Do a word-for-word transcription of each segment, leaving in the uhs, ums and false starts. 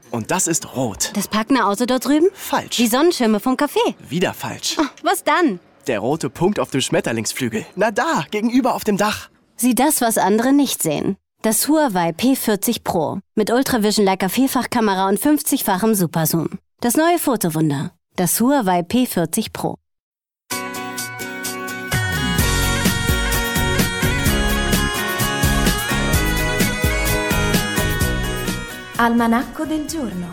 Und das ist rot. Das parkende Auto dort drüben? Falsch. Die Sonnenschirme vom Café? Wieder falsch. Oh, was dann? Der rote Punkt auf dem Schmetterlingsflügel. Na da, gegenüber auf dem Dach. Sieh das, was andere nicht sehen. Das Huawei P vierzig Pro. Mit Ultravision Leica Vielfachkamera und fünfzigfachem Superzoom. Das neue Fotowunder. Das Huawei P vierzig Pro. Almanacco del giorno.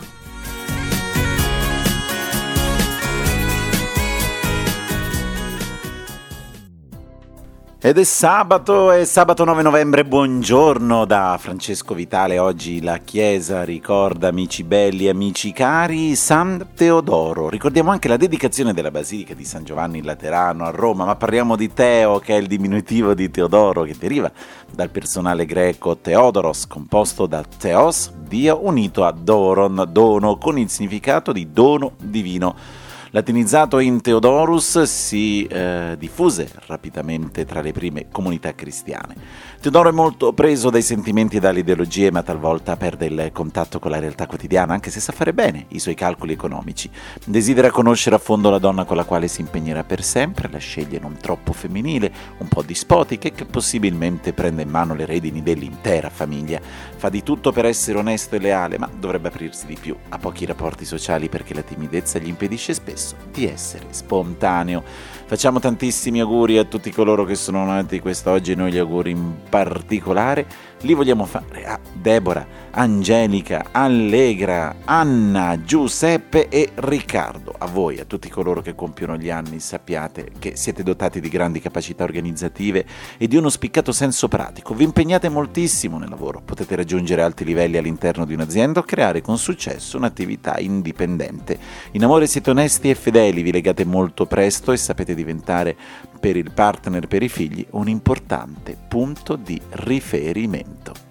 Ed è sabato, è sabato nove novembre, buongiorno da Francesco Vitale. Oggi la Chiesa ricorda, amici belli, amici cari, San Teodoro. Ricordiamo anche la dedicazione della Basilica di San Giovanni in Laterano a Roma, ma parliamo di Teo, che è il diminutivo di Teodoro, che deriva dal personale greco Theodoros, composto da Theos, Dio, unito a Doron, dono, con il significato di dono divino. Latinizzato in Theodorus, si eh, diffuse rapidamente tra le prime comunità cristiane. Teodoro è molto preso dai sentimenti e dalle ideologie, ma talvolta perde il contatto con la realtà quotidiana, anche se sa fare bene i suoi calcoli economici. Desidera conoscere a fondo la donna con la quale si impegnerà per sempre, la sceglie non troppo femminile, un po' dispotica e che possibilmente prende in mano le redini dell'intera famiglia. Fa di tutto per essere onesto e leale, ma dovrebbe aprirsi di più. Ha pochi rapporti sociali perché la timidezza gli impedisce spesso di essere spontaneo. Facciamo tantissimi auguri a tutti coloro che sono nati quest'oggi, e noi gli auguri in particolare li vogliamo fare a Deborah, Angelica, Allegra, Anna, Giuseppe e Riccardo. A voi, a tutti coloro che compiono gli anni, sappiate che siete dotati di grandi capacità organizzative e di uno spiccato senso pratico. Vi impegnate moltissimo nel lavoro, potete raggiungere alti livelli all'interno di un'azienda o creare con successo un'attività indipendente. In amore siete onesti e fedeli, vi legate molto presto e sapete diventare per il partner, per i figli, un importante punto di riferimento.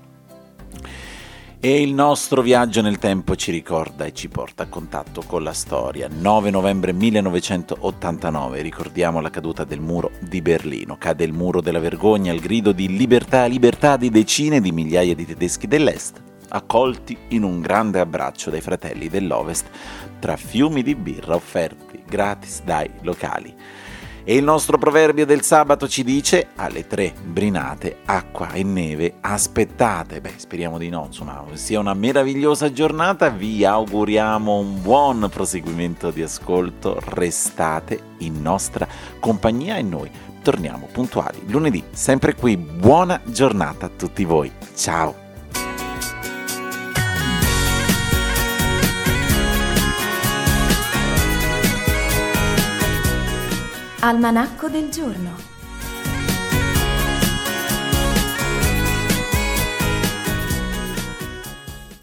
E il nostro viaggio nel tempo ci ricorda e ci porta a contatto con la storia. nove novembre millenovecentottantanove, ricordiamo la caduta del muro di Berlino. Cade il muro della vergogna al grido di libertà, libertà di decine di migliaia di tedeschi dell'est, accolti in un grande abbraccio dai fratelli dell'ovest, tra fiumi di birra offerti gratis dai locali. E il nostro proverbio del sabato ci dice: alle tre brinate, acqua e neve, aspettate. Beh, speriamo di no, insomma, sia una meravigliosa giornata. Vi auguriamo un buon proseguimento di ascolto. Restate in nostra compagnia e noi torniamo puntuali lunedì, sempre qui. Buona giornata a tutti voi. Ciao! Almanacco del giorno.